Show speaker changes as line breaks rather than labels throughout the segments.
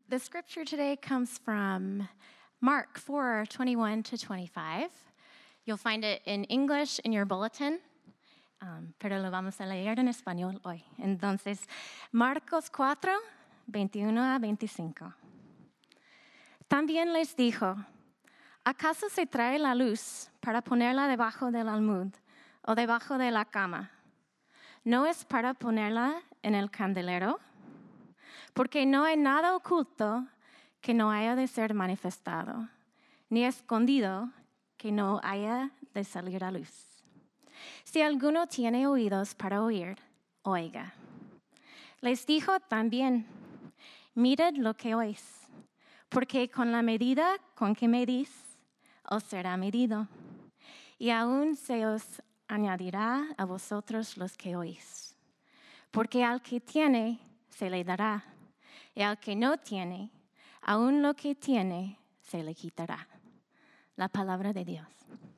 The scripture today comes from Mark 4:21 to 25. You'll find it in English in your bulletin, pero lo vamos a leer en español hoy. Entonces, Marcos 4:21 a 25. También les dijo, ¿acaso se trae la luz para ponerla debajo del almud o debajo de la cama? ¿No es para ponerla en el candelero? Porque no hay nada oculto que no haya de ser manifestado, ni escondido que no haya de salir a luz. Si alguno tiene oídos para oír, oiga. Les dijo también, mirad lo que oís, porque con la medida con que medís, os será medido, y aún se os añadirá a vosotros los que oís. Porque al que tiene, se le dará, y al que no tiene, aún lo que tiene, se le quitará. La palabra de Dios.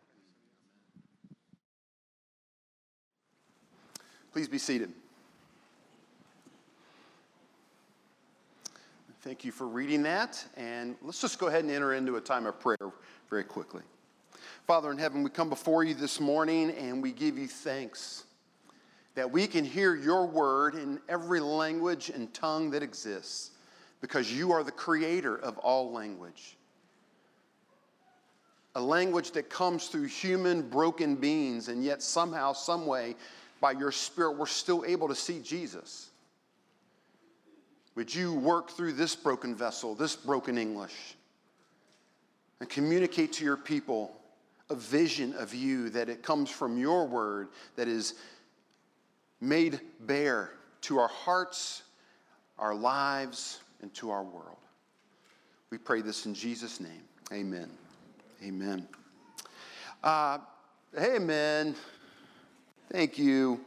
Please be seated. Thank you for reading that, and let's just go ahead and enter into a time of prayer very quickly. Father in heaven, we come before you this morning, and we give you thanks that we can hear your word in every language and tongue that exists, because you are the creator of all language. A language that comes through human broken beings, and yet somehow, some way, by your Spirit, we're still able to see Jesus. Would you work through this broken vessel, this broken English, and communicate to your people a vision of you, that it comes from your word, that is made bare to our hearts, our lives, and to our world. We pray this in Jesus' name. Amen. Amen. Amen. Thank you.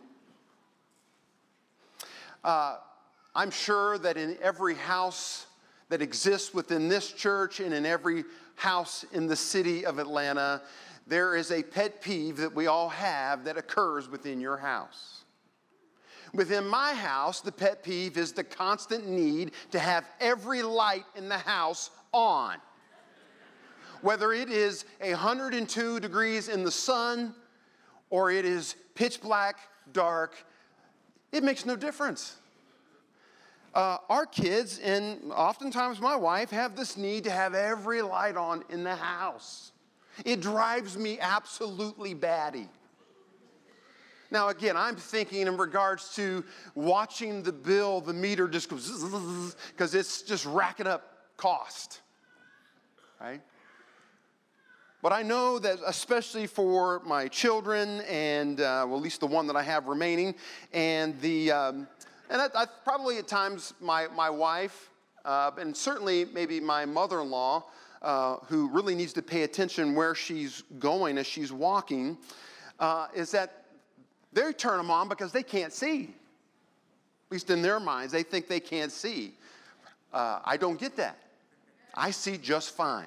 I'm sure that in every house that exists within this church and in every house in the city of Atlanta, there is a pet peeve that we all have that occurs within your house. Within my house, the pet peeve is the constant need to have every light in the house on. Whether it is 102 degrees in the sun or it is pitch black, dark, it makes no difference. Our kids, and oftentimes my wife, have this need to have every light on in the house. It drives me absolutely batty. Now, again, I'm thinking in regards to watching the bill, the meter just goes because it's just racking up cost, right? But I know that especially for my children and, at least the one that I have remaining, and I probably at times my wife, and certainly maybe my mother-in-law, who really needs to pay attention where she's going as she's walking, is that they turn them on because they can't see. At least in their minds, they think they can't see. I don't get that. I see just fine.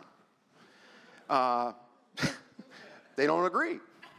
They don't agree.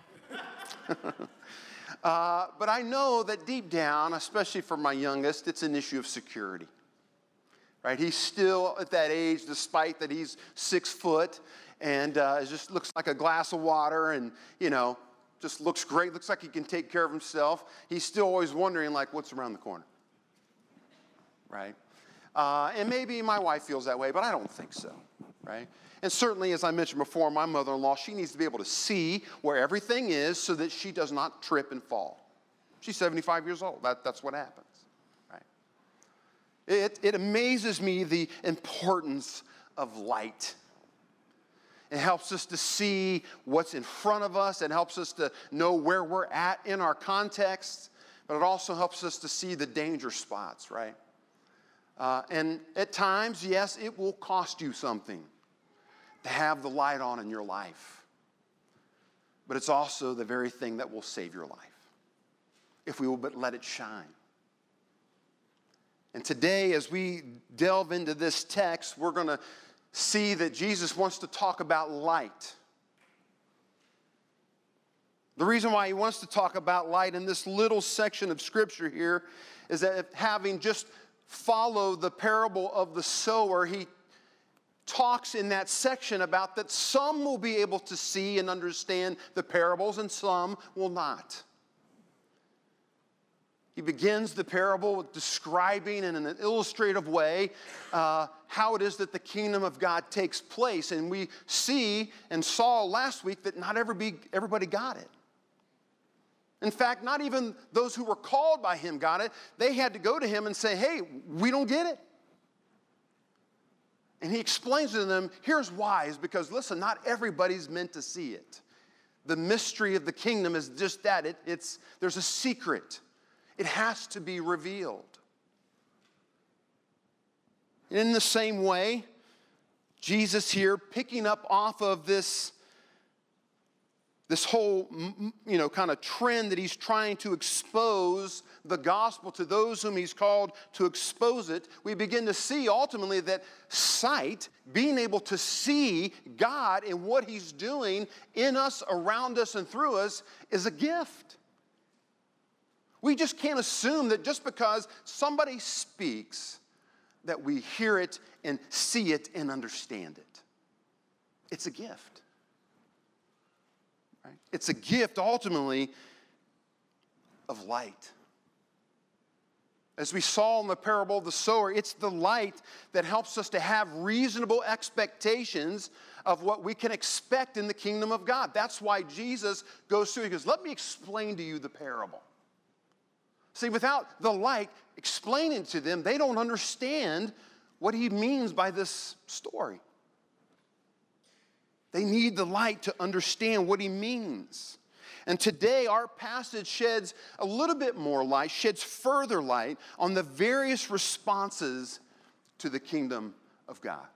But I know that deep down, especially for my youngest, it's an issue of security. Right? He's still at that age, despite that he's 6 foot, and it just looks like a glass of water, and, just looks great, looks like he can take care of himself. He's still always wondering, what's around the corner, right? And maybe my wife feels that way, but I don't think so, right? And certainly, as I mentioned before, my mother-in-law, she needs to be able to see where everything is so that she does not trip and fall. She's 75 years old. That's what happens, right? It amazes me the importance of light. It helps us to see what's in front of us. It helps us to know where we're at in our context. But it also helps us to see the danger spots, right? And at times, yes, it will cost you something to have the light on in your life. But it's also the very thing that will save your life, if we will but let it shine. And today, as we delve into this text, we're going to see that Jesus wants to talk about light. The reason why he wants to talk about light in this little section of Scripture here is that having just follow the parable of the sower, he talks in that section about that some will be able to see and understand the parables and some will not. He begins the parable with describing in an illustrative way how it is that the kingdom of God takes place. And we see and saw last week that not everybody got it. In fact, not even those who were called by him got it. They had to go to him and say, hey, we don't get it. And he explains to them, here's why, is because, listen, not everybody's meant to see it. The mystery of the kingdom is just that. There's a secret. It has to be revealed. And in the same way, Jesus here, picking up off of this whole, kind of trend that he's trying to expose the gospel to those whom he's called to expose it, we begin to see ultimately that sight, being able to see God and what he's doing in us, around us, and through us, is a gift. We just can't assume that just because somebody speaks that we hear it and see it and understand it. It's a gift. Right? It's a gift ultimately of light. As we saw in the parable of the sower, it's the light that helps us to have reasonable expectations of what we can expect in the kingdom of God. That's why Jesus goes through, he goes, let me explain to you the parable. See, without the light explaining to them, they don't understand what he means by this story. They need the light to understand what he means. And today our passage sheds a little bit more light, sheds further light on the various responses to the kingdom of God.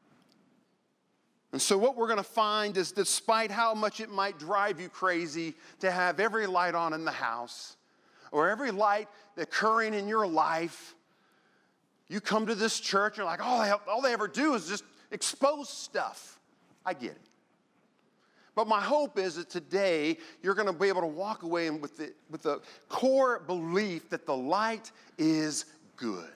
And so what we're going to find is, despite how much it might drive you crazy to have every light on in the house, or every light occurring in your life, you come to this church and you're like, all they ever do is just expose stuff. I get it. But my hope is that today you're going to be able to walk away with the core belief that the light is good.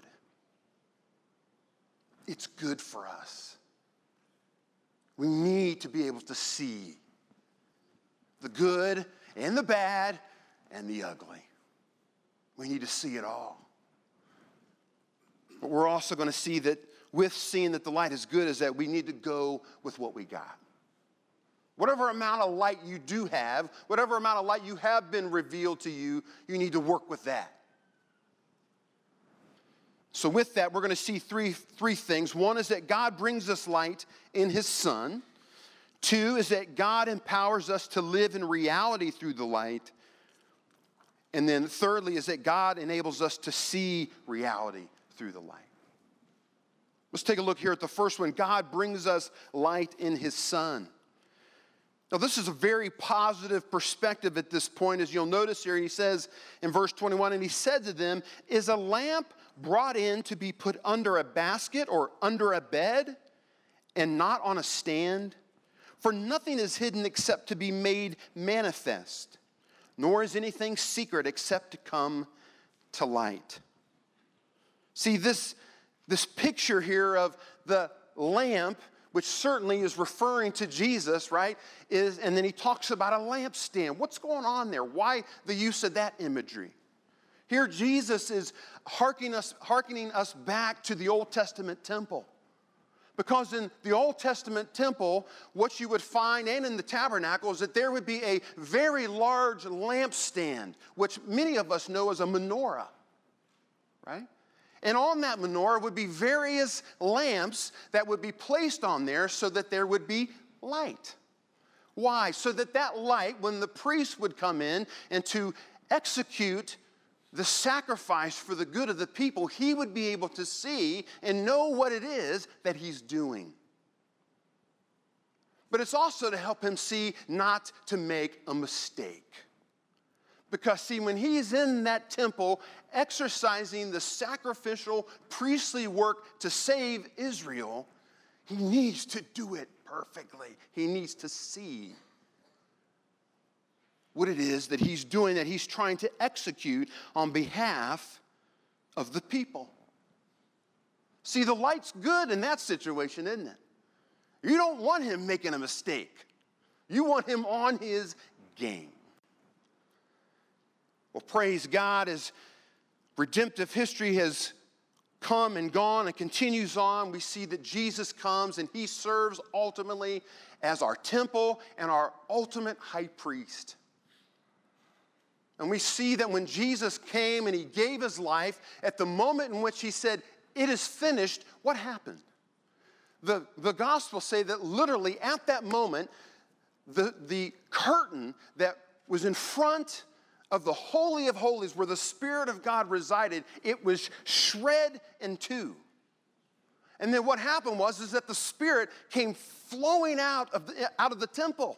It's good for us. We need to be able to see the good and the bad and the ugly. We need to see it all. But we're also going to see that with seeing that the light is good is that we need to go with what we got. Whatever amount of light you do have, whatever amount of light you have been revealed to you, you need to work with that. So with that, we're going to see three things. One is that God brings us light in his Son. Two is that God empowers us to live in reality through the light. And then thirdly is that God enables us to see reality through the light. Let's take a look here at the first one. God brings us light in his Son. Now this is a very positive perspective at this point. As you'll notice here, he says in verse 21, and he said to them, is a lamp brought in to be put under a basket or under a bed and not on a stand? For nothing is hidden except to be made manifest. Nor is anything secret except to come to light. See, this picture here of the lamp, which certainly is referring to Jesus, right? And then he talks about a lampstand. What's going on there? Why the use of that imagery? Here Jesus is hearkening us back to the Old Testament temple. Because in the Old Testament temple, what you would find, and in the tabernacle, is that there would be a very large lampstand, which many of us know as a menorah, right? And on that menorah would be various lamps that would be placed on there so that there would be light. Why? So that light, when the priest would come in and to execute the sacrifice for the good of the people, he would be able to see and know what it is that he's doing. But it's also to help him see not to make a mistake. Because see, when he's in that temple exercising the sacrificial priestly work to save Israel, he needs to do it perfectly. He needs to see what it is that he's doing, that he's trying to execute on behalf of the people. See, the light's good in that situation, isn't it? You don't want him making a mistake. You want him on his game. Well, praise God, as redemptive history has come and gone and continues on, we see that Jesus comes and he serves ultimately as our temple and our ultimate high priest. And we see that when Jesus came and he gave his life, at the moment in which he said, "It is finished," what happened? The Gospels say that literally at that moment, the curtain that was in front of the Holy of Holies, where the Spirit of God resided, it was shred in two. And then what happened is that the Spirit came flowing out of the temple.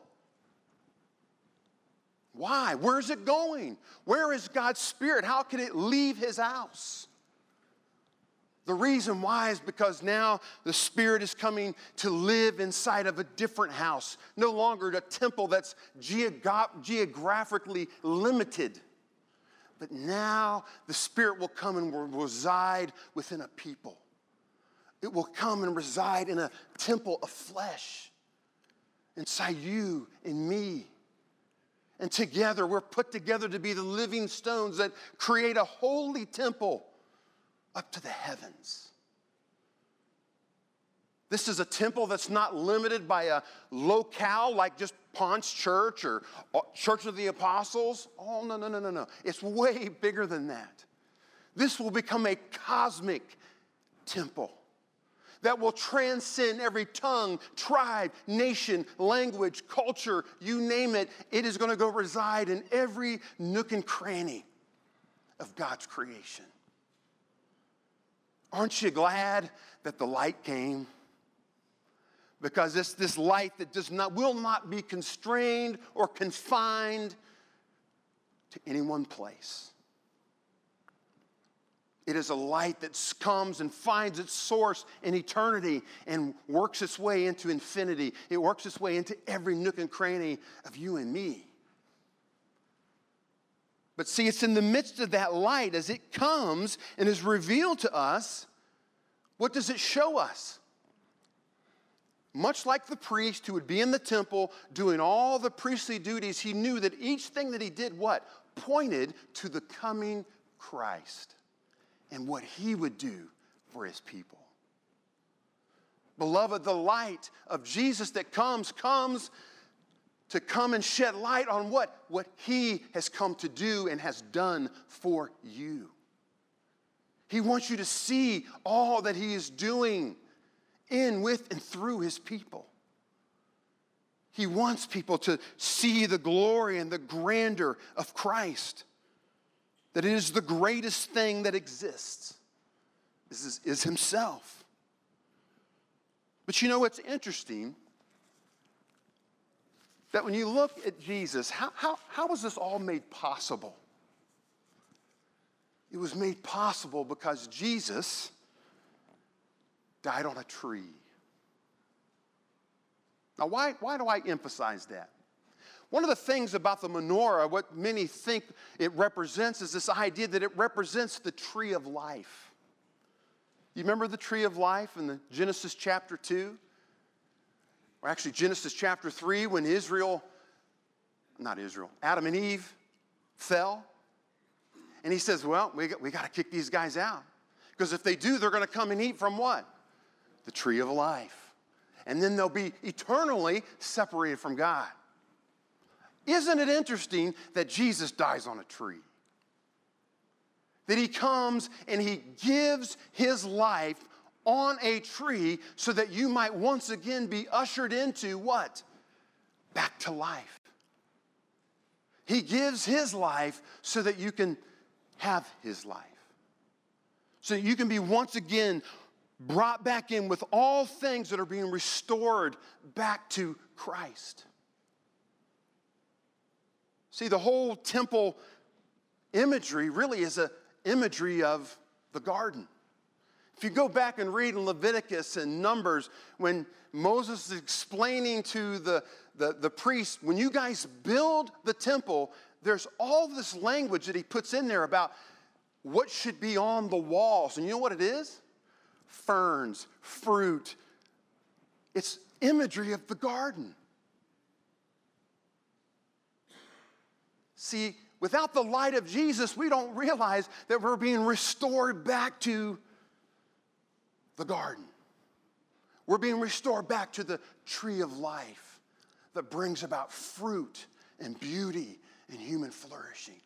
Why? Where is it going? Where is God's Spirit? How can it leave his house? The reason why is because now the Spirit is coming to live inside of a different house. No longer a temple that's geographically limited. But now the Spirit will come and will reside within a people. It will come and reside in a temple of flesh inside you and me. And together we're put together to be the living stones that create a holy temple up to the heavens. This is a temple that's not limited by a locale like just Ponce Church or Church of the Apostles. Oh, no. It's way bigger than that. This will become a cosmic temple that will transcend every tongue, tribe, nation, language, culture, you name it. It is going to go reside in every nook and cranny of God's creation. Aren't you glad that the light came? Because it's this light that will not be constrained or confined to any one place. It is a light that comes and finds its source in eternity and works its way into infinity. It works its way into every nook and cranny of you and me. But see, it's in the midst of that light, as it comes and is revealed to us, what does it show us? Much like the priest who would be in the temple doing all the priestly duties, he knew that each thing that he did, what? Pointed to the coming Christ and what he would do for his people. Beloved, the light of Jesus that comes to come and shed light on what? What he has come to do and has done for you. He wants you to see all that he is doing in, with, and through his people. He wants people to see the glory and the grandeur of Christ. That it is the greatest thing that exists, is himself. But you know what's interesting? That when you look at Jesus, how was this all made possible? It was made possible because Jesus died on a tree. Now, why do I emphasize that? One of the things about the menorah, what many think it represents, is this idea that it represents the tree of life. You remember the tree of life in the Genesis chapter 2? Or actually Genesis chapter 3, when Adam and Eve fell. And he says, well, we got to kick these guys out. Because if they do, they're going to come and eat from what? The tree of life. And then they'll be eternally separated from God. Isn't it interesting that Jesus dies on a tree? That he comes and he gives his life on a tree so that you might once again be ushered into what? Back to life. He gives his life so that you can have his life. So that you can be once again brought back in with all things that are being restored back to Christ. See, the whole temple imagery really is an imagery of the garden. If you go back and read in Leviticus and Numbers, when Moses is explaining to the priests, when you guys build the temple, there's all this language that he puts in there about what should be on the walls. And you know what it is? ferns, fruit. It's imagery of the garden. See, without the light of Jesus, we don't realize that we're being restored back to the garden. We're being restored back to the tree of life that brings about fruit and beauty and human flourishing.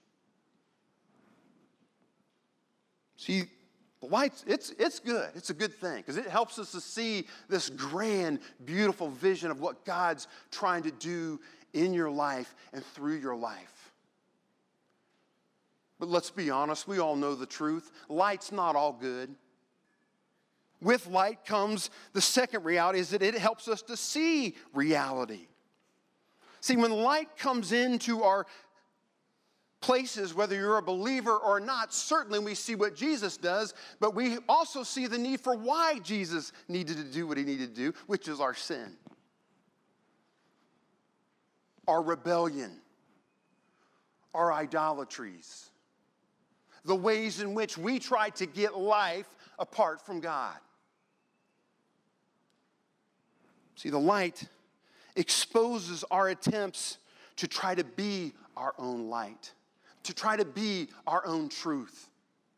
See, the light, it's good. It's a good thing because it helps us to see this grand, beautiful vision of what God's trying to do in your life and through your life. But let's be honest, we all know the truth. Light's not all good. With light comes the second reality, is that it helps us to see reality. See, when light comes into our places, whether you're a believer or not, certainly we see what Jesus does, but we also see the need for why Jesus needed to do what he needed to do, which is our sin, our rebellion, our idolatries, the ways in which we try to get life apart from God. See, the light exposes our attempts to try to be our own light, to try to be our own truth.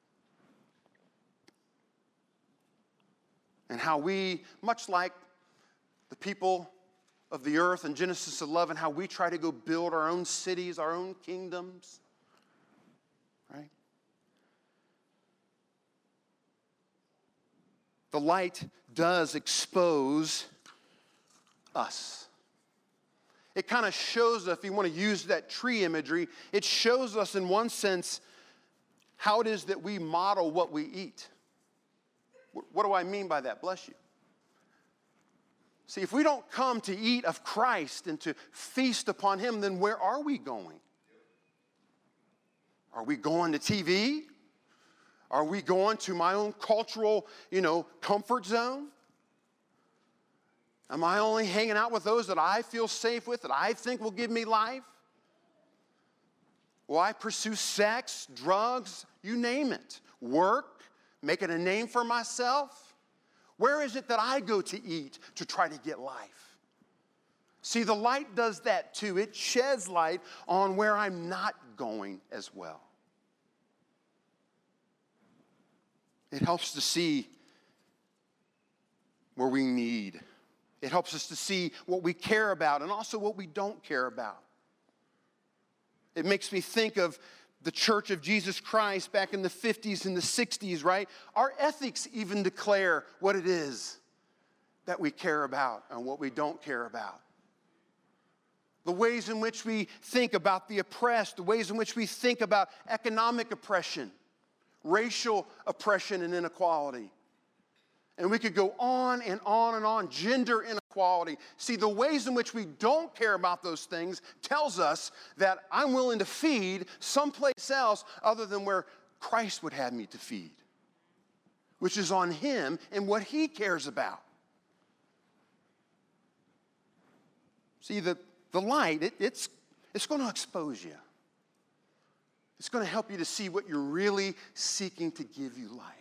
And how we, much like the people of the earth in Genesis 11, how we try to go build our own cities, our own kingdoms, right? The light does expose us. It kind of shows us, if you want to use that tree imagery, it shows us in one sense how it is that we model what we eat. What do I mean by that? Bless you. See, if we don't come to eat of Christ and to feast upon him, then where are we going? Are we going to TV? Are we going to my own cultural, comfort zone? Am I only hanging out with those that I feel safe with, that I think will give me life? Will I pursue sex, drugs, you name it, work, making a name for myself? Where is it that I go to eat to try to get life? See, the light does that too. It sheds light on where I'm not going as well. It helps to see where we need. It helps us to see what we care about and also what we don't care about. It makes me think of the Church of Jesus Christ back in the 50s and the 60s, right? Our ethics even declare what it is that we care about and what we don't care about. The ways in which we think about the oppressed, the ways in which we think about economic oppression, racial oppression and inequality. And we could go on and on and on. Gender inequality. See, the ways in which we don't care about those things tells us that I'm willing to feed someplace else other than where Christ would have me to feed, which is on him and what he cares about. See, the light, it's going to expose you. It's going to help you to see what you're really seeking to give you life.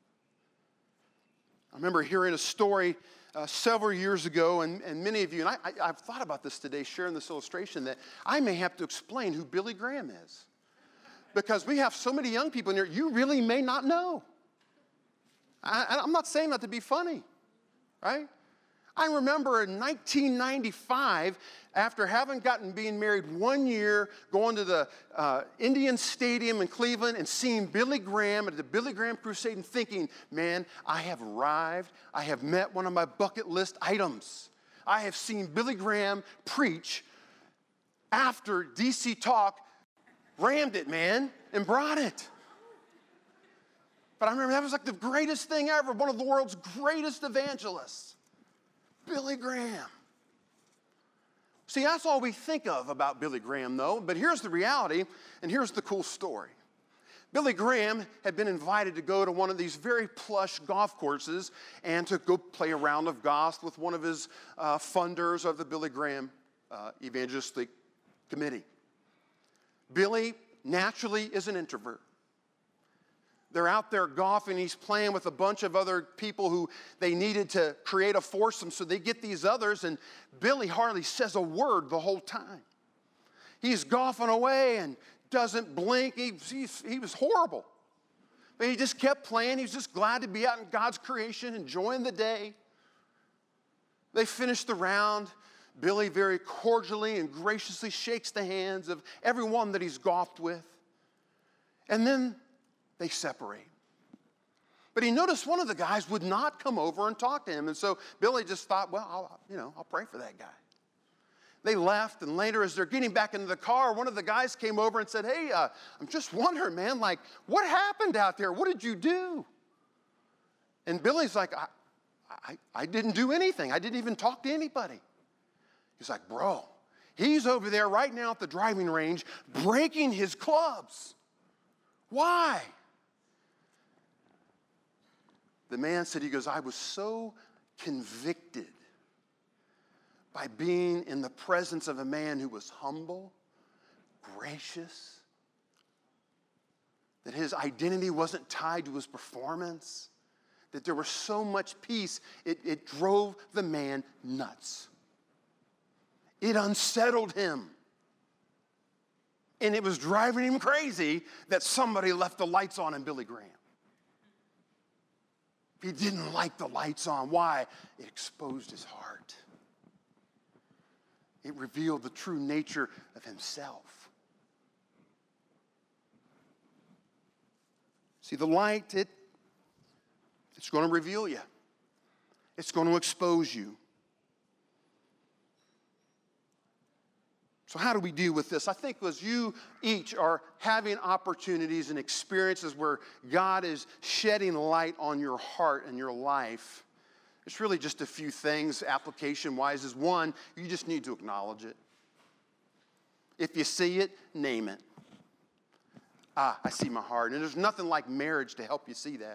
I remember hearing a story several years ago, and many of you, and I've thought about this today, sharing this illustration, that I may have to explain who Billy Graham is. Because we have so many young people in here, you really may not know. I'm not saying that to be funny, right? I remember in 1995, after being married 1 year, going to the Indian Stadium in Cleveland and seeing Billy Graham at the Billy Graham Crusade and thinking, man, I have arrived. I have met one of my bucket list items. I have seen Billy Graham preach after DC Talk rammed it, man, and brought it. But I remember that was like the greatest thing ever, one of the world's greatest evangelists. Billy Graham. See, that's all we think of about Billy Graham, though. But here's the reality, and here's the cool story. Billy Graham had been invited to go to one of these very plush golf courses and to go play a round of golf with one of his funders of the Billy Graham Evangelistic Committee. Billy naturally is an introvert. They're out there golfing. He's playing with a bunch of other people who they needed to create a foursome, so they get these others, and Billy hardly says a word the whole time. He's golfing away and doesn't blink. He was horrible. But he just kept playing. He was just glad to be out in God's creation, enjoying the day. They finished the round. Billy very cordially and graciously shakes the hands of everyone that he's golfed with. And then they separate. But he noticed one of the guys would not come over and talk to him. And so Billy just thought, well, I'll pray for that guy. They left, and later as they're getting back into the car, one of the guys came over and said, hey, I'm just wondering, man, like, what happened out there? What did you do? And Billy's like, I didn't do anything. I didn't even talk to anybody. He's like, bro, he's over there right now at the driving range breaking his clubs. Why? The man said, he goes, I was so convicted by being in the presence of a man who was humble, gracious, that his identity wasn't tied to his performance, that there was so much peace, it drove the man nuts. It unsettled him. And it was driving him crazy that somebody left the lights on in Billy Graham. He didn't like the lights on. Why? It exposed his heart. It revealed the true nature of himself. See, the light, it's going to reveal you. It's going to expose you. So how do we deal with this? I think as you each are having opportunities and experiences where God is shedding light on your heart and your life, it's really just a few things application-wise. Is one, you just need to acknowledge it. If you see it, name it. I see my heart. And there's nothing like marriage to help you see that.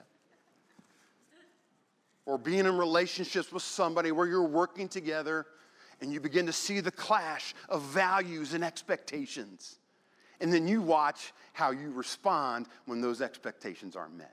Or being in relationships with somebody where you're working together and you begin to see the clash of values and expectations. And then you watch how you respond when those expectations aren't met.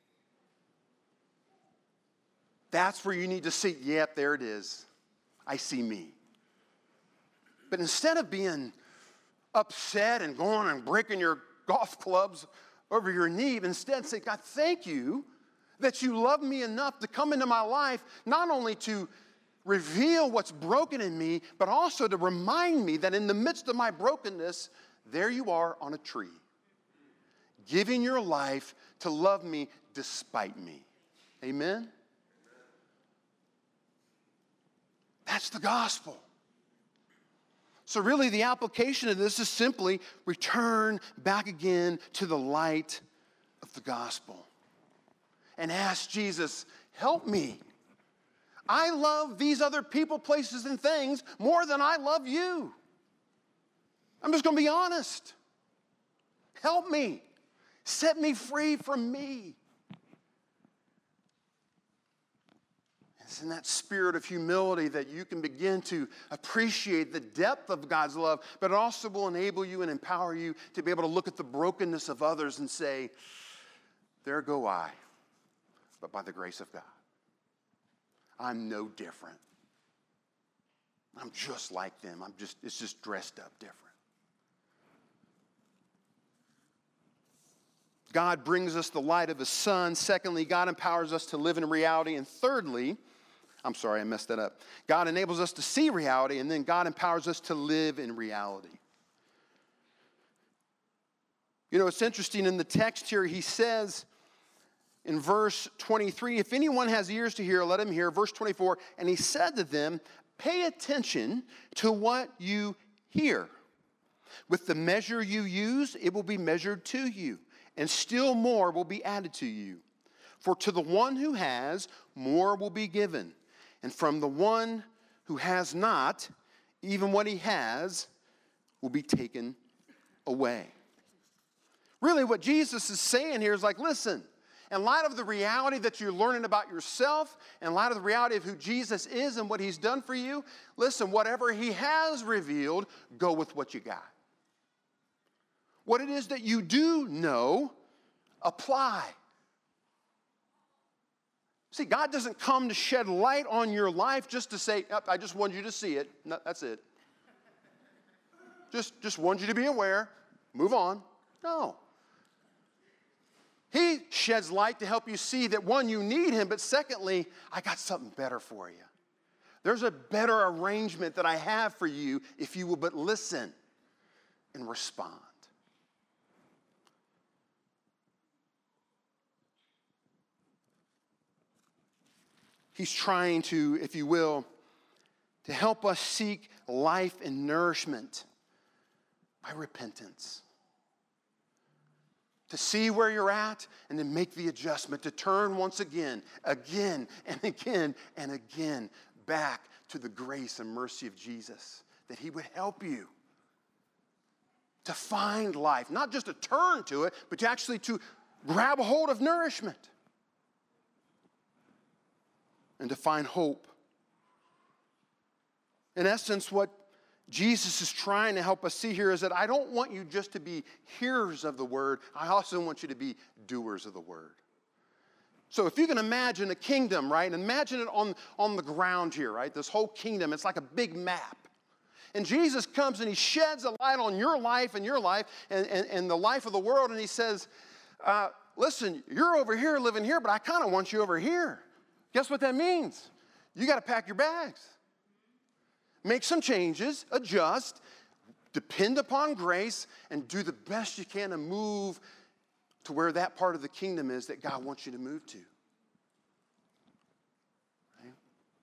That's where you need to see, yep, there it is. I see me. But instead of being upset and going and breaking your golf clubs over your knee, instead say, God, thank you that you love me enough to come into my life, not only to reveal what's broken in me, but also to remind me that in the midst of my brokenness, there you are on a tree, giving your life to love me despite me. Amen? That's the gospel. So really the application of this is simply return back again to the light of the gospel and ask Jesus, help me. I love these other people, places, and things more than I love you. I'm just going to be honest. Help me. Set me free from me. It's in that spirit of humility that you can begin to appreciate the depth of God's love, but it also will enable you and empower you to be able to look at the brokenness of others and say, there go I, but by the grace of God. I'm no different. I'm just like them. It's just dressed up different. God brings us the light of his Son. Secondly, God empowers us to live in reality. And thirdly, I'm sorry, I messed that up. God enables us to see reality, and then God empowers us to live in reality. You know, it's interesting in the text here, he says in verse 23, if anyone has ears to hear, let him hear. Verse 24, and he said to them, pay attention to what you hear. With the measure you use, it will be measured to you, and still more will be added to you. For to the one who has, more will be given. And from the one who has not, even what he has will be taken away. Really, what Jesus is saying here is like, listen, in light of the reality that you're learning about yourself, in light of the reality of who Jesus is and what he's done for you, listen, whatever he has revealed, go with what you got. What it is that you do know, apply See, God doesn't come to shed light on your life just to say, oh, I just want you to see it. No, that's it. Just want you to be aware. Move on. No. He sheds light to help you see that, one, you need him, but secondly, I got something better for you. There's a better arrangement that I have for you if you will but listen and respond. He's trying to, if you will, to help us seek life and nourishment by repentance. To see where you're at and then make the adjustment, to turn once again and again and again back to the grace and mercy of Jesus, that he would help you to find life, not just to turn to it, but to actually to grab a hold of nourishment and to find hope. In essence, what Jesus is trying to help us see here is that I don't want you just to be hearers of the word. I also want you to be doers of the word. So if you can imagine a kingdom, right? Imagine it on the ground here, right? This whole kingdom, it's like a big map. And Jesus comes and he sheds a light on your life and the life of the world. And he says, listen, you're over here living here, but I kind of want you over here. Guess what that means? You got to pack your bags. Make some changes, adjust, depend upon grace, and do the best you can to move to where that part of the kingdom is that God wants you to move to. Right?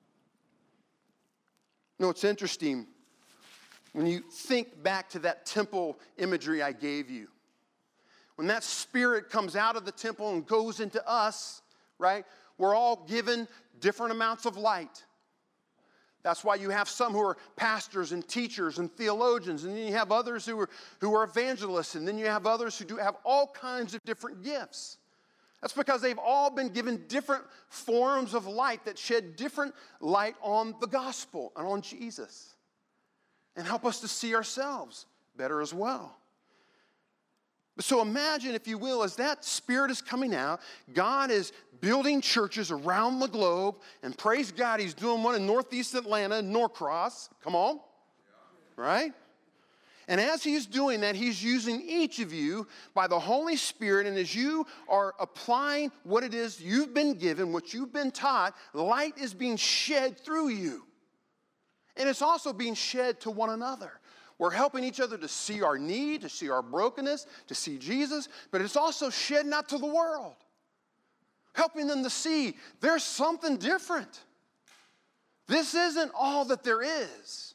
You know, it's interesting when you think back to that temple imagery I gave you. When that spirit comes out of the temple and goes into us, right, we're all given different amounts of light. That's why you have some who are pastors and teachers and theologians, and then you have others who are evangelists, and then you have others who do have all kinds of different gifts. That's because they've all been given different forms of light that shed different light on the gospel and on Jesus and help us to see ourselves better as well. So imagine, if you will, as that spirit is coming out, God is building churches around the globe, and praise God, he's doing one in Northeast Atlanta, Norcross. Come on. Right? And as he's doing that, he's using each of you by the Holy Spirit, and as you are applying what it is you've been given, what you've been taught, light is being shed through you. And it's also being shed to one another. We're helping each other to see our need, to see our brokenness, to see Jesus, but it's also shedding out to the world. Helping them to see there's something different. This isn't all that there is.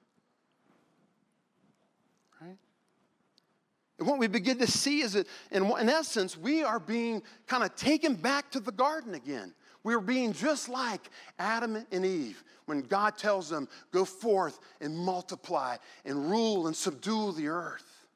Right? And what we begin to see is that, in essence, we are being kind of taken back to the garden again. We're being just like Adam and Eve when God tells them, go forth and multiply and rule and subdue the earth.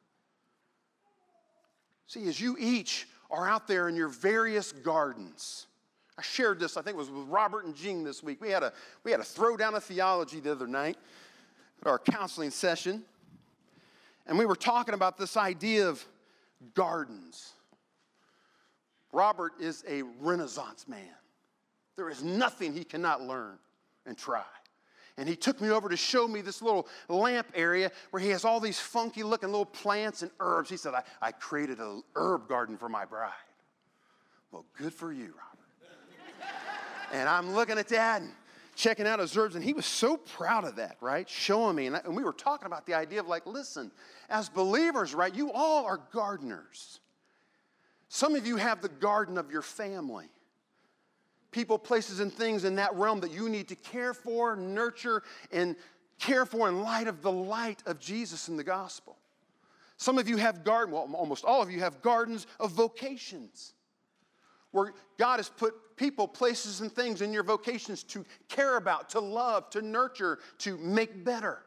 See, as you each are out there in your various gardens. I shared this, I think it was with Robert and Jean this week. We had a throwdown of theology the other night at our counseling session. And we were talking about this idea of gardens. Robert is a Renaissance man. There is nothing he cannot learn and try. And he took me over to show me this little lamp area where he has all these funky looking little plants and herbs. He said, I created an herb garden for my bride. Well, good for you, Robert. And I'm looking at that and checking out his herbs, and he was so proud of that, right? Showing me. And we were talking about the idea of like, listen, as believers, right, you all are gardeners. Some of you have the garden of your family. People, places, and things in that realm that you need to care for, nurture, and care for in light of the light of Jesus and the gospel. Some of you have almost all of you have gardens of vocations, where God has put people, places, and things in your vocations to care about, to love, to nurture, to make better.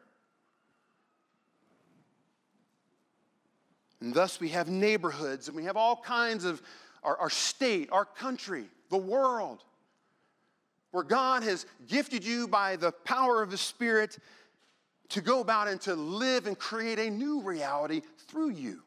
And thus we have neighborhoods, and we have all kinds of our state, our country, the world, where God has gifted you by the power of His Spirit to go about and to live and create a new reality through you.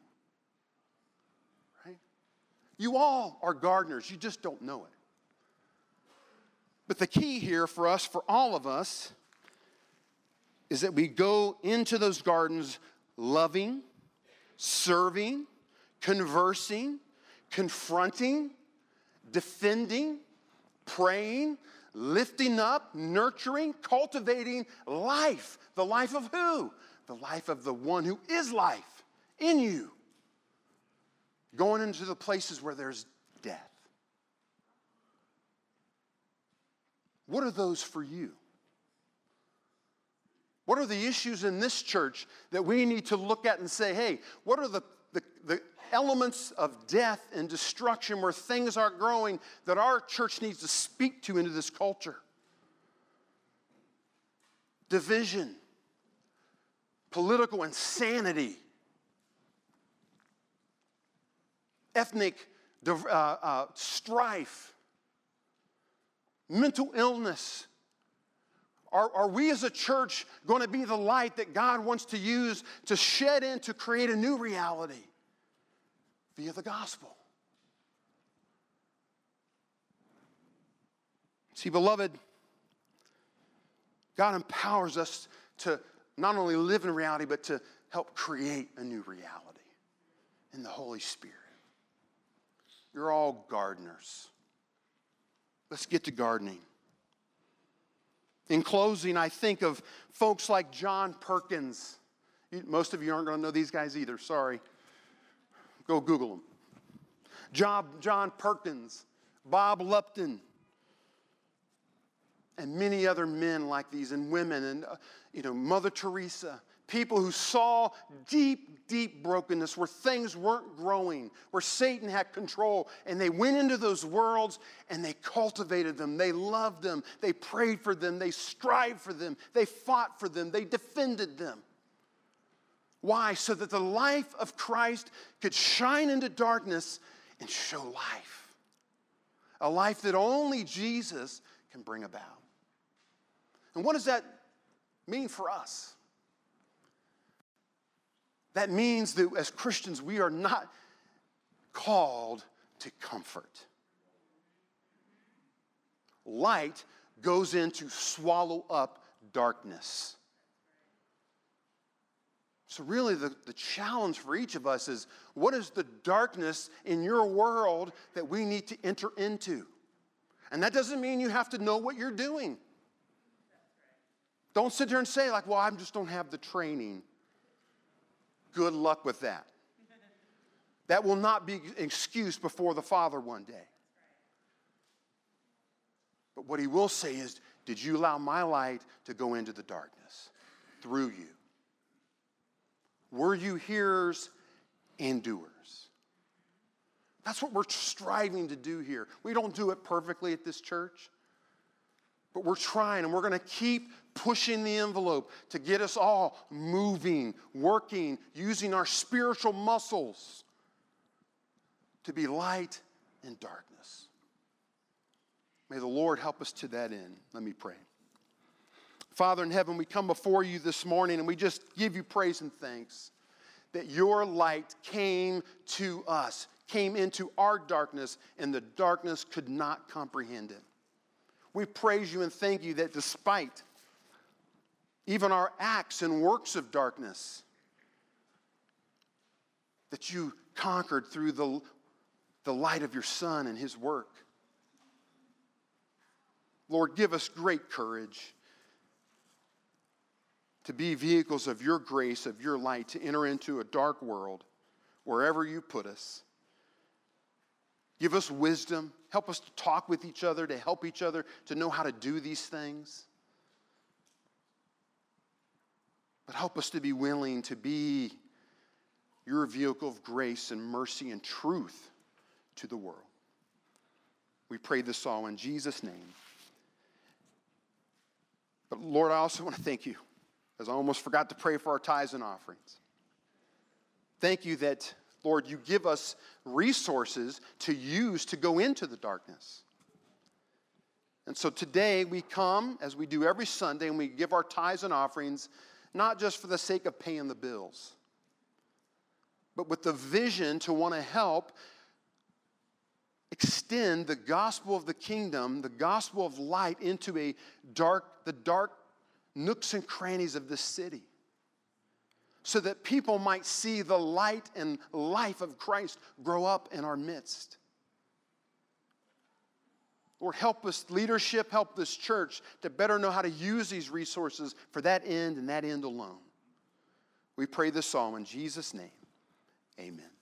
Right? You all are gardeners. You just don't know it. But the key here for us, for all of us, is that we go into those gardens loving, serving, conversing, confronting, defending, praying, lifting up, nurturing, cultivating life. The life of who? The life of the one who is life in you. Going into the places where there's death. What are those for you? What are the issues in this church that we need to look at and say, hey, what are the elements of death and destruction where things aren't growing that our church needs to speak to into this culture? Division, political insanity, ethnic strife, mental illness. Are we as a church going to be the light that God wants to use to shed in to create a new reality via the gospel? See, beloved, God empowers us to not only live in reality, but to help create a new reality in the Holy Spirit. You're all gardeners. Let's get to gardening. In closing, I think of folks like John Perkins. Most of you aren't going to know these guys either, sorry. Go Google them. John Perkins, Bob Lupton, and many other men like these, and women, and Mother Teresa. People who saw deep, deep brokenness where things weren't growing, where Satan had control, and they went into those worlds and they cultivated them. They loved them. They prayed for them. They strived for them. They fought for them. They defended them. Why? So that the life of Christ could shine into darkness and show life. A life that only Jesus can bring about. And what does that mean for us? That means that as Christians, we are not called to comfort. Light goes in to swallow up darkness. So really the challenge for each of us is, what is the darkness in your world that we need to enter into? And that doesn't mean you have to know what you're doing. Don't sit there and say like, well, I just don't have the training. Good luck with that. That will not be an excuse before the Father one day. But what he will say is, did you allow my light to go into the darkness through you? Were you hearers and doers? That's what we're striving to do here. We don't do it perfectly at this church, but we're trying, and we're going to keep pushing the envelope to get us all moving, working, using our spiritual muscles to be light in darkness. May the Lord help us to that end. Let me pray. Father in heaven, we come before you this morning and we just give you praise and thanks that your light came to us, came into our darkness, and the darkness could not comprehend it. We praise you and thank you that despite even our acts and works of darkness, that you conquered through the light of your Son and his work. Lord, give us great courage to be vehicles of your grace, of your light, to enter into a dark world wherever you put us. Give us wisdom. Help us to talk with each other, to help each other, to know how to do these things. But help us to be willing to be your vehicle of grace and mercy and truth to the world. We pray this all in Jesus' name. But Lord, I also want to thank you, as I almost forgot to pray for our tithes and offerings. Thank you that, Lord, you give us resources to use to go into the darkness. And so today we come, as we do every Sunday, and we give our tithes and offerings, not just for the sake of paying the bills, but with the vision to want to help extend the gospel of the kingdom, the gospel of light into the dark nooks and crannies of this city, so that people might see the light and life of Christ grow up in our midst. Lord, help us, leadership, help this church to better know how to use these resources for that end and that end alone. We pray this all in Jesus' name. Amen.